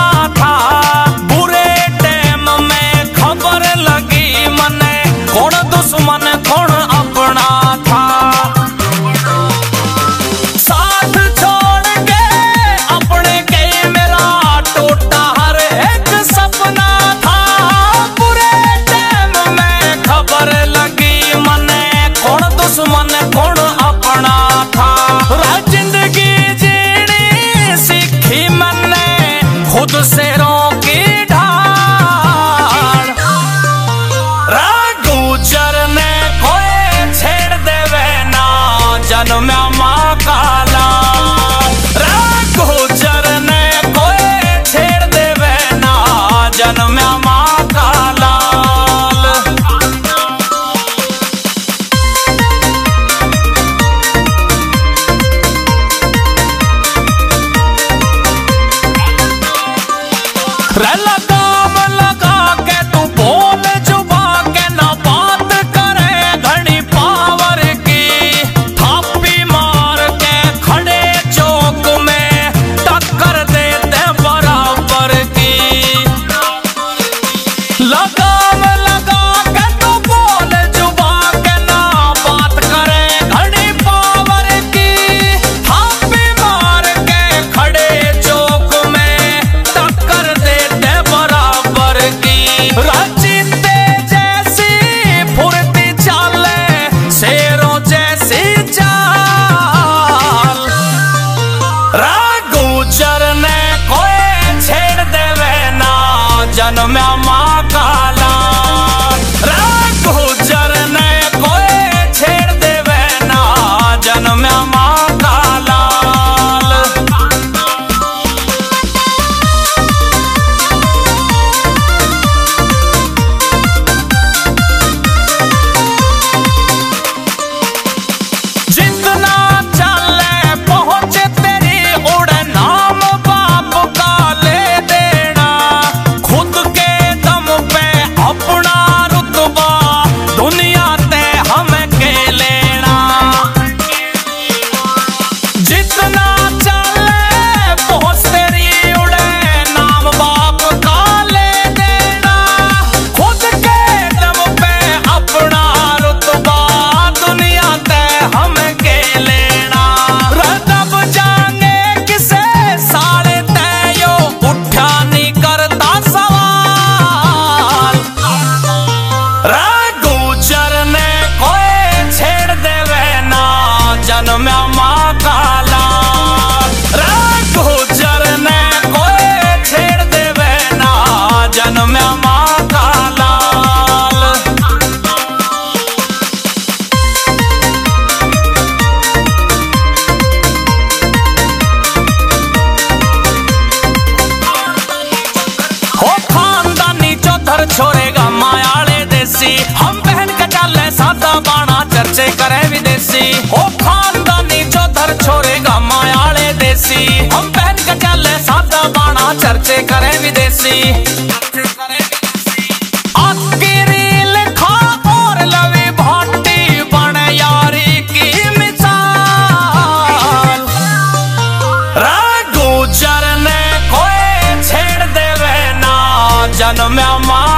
था। बुरे टाइम में खबर लगी मने कौन दुश्मन कौन अपना था। साथ छोड़ के अपने के मेरा टूटा हर एक सपना था। बुरे टाइम में खबर लगी मने कौन दुश्मन कौन अपना था। जिंदगी जीनी सीखी मैंने खुद से रोकी ढाल। गुजर ने कोई छेड़ देवे ना जन्म माँ काला। गुजर ने कोई छेड़ देवे ना जन्म माँ काला। लगाम लगा के तू बोल जुबा के ना बात करे घड़ी पावर की। थापी मार के खड़े चौक में टक्कर देते बराबर की। लगाम लगा के तू बोल जुबा के ना बात करे घड़ी पावर की। थापी मार के खड़े चौक में टक्कर देते बराबर की। रचिते जैसी फुर्ती चाले शेरों जैसी चाल। गुजर ने कोई छेड़ देवे ना जन्म माँ काला। गुजर ने कोई छेड़ देवे ना जन्म माँ काला। जितना चले पहुंचे तेरी उड़े नाम बाप का ले देना। खुद के दम पे अपना रुतबा दुनिया ते हमें के लेना। जितना चले पहुंच तेरी उड़े नाम बाप का ले देना। खुद के दम पे अपना रुतबा दुनिया ते हमें के लेना। रतब जाने किसे साले तयो उठा नहीं करता सवाल। गुजर ने कोई छेड़ देवे ना जन्म माँ काला। गुजर ने कोई छेड़ देवे ना जन्म माँ काला। हो खानदानी चौधर छोड़ेगा मायाले देसी। हम पहन के चले सादा बाणा चर्चे करे विदेशी। हो खानदानी चौधर छोड़ेगा मायाले देसी। हम पहन के चले सादा बाणा चर्चे करे विदेशी। आकी रील खा और लवी भाटी बने यारी की मिसाल। गुजर ने कोई छेड़ देवे ना जन्म माँ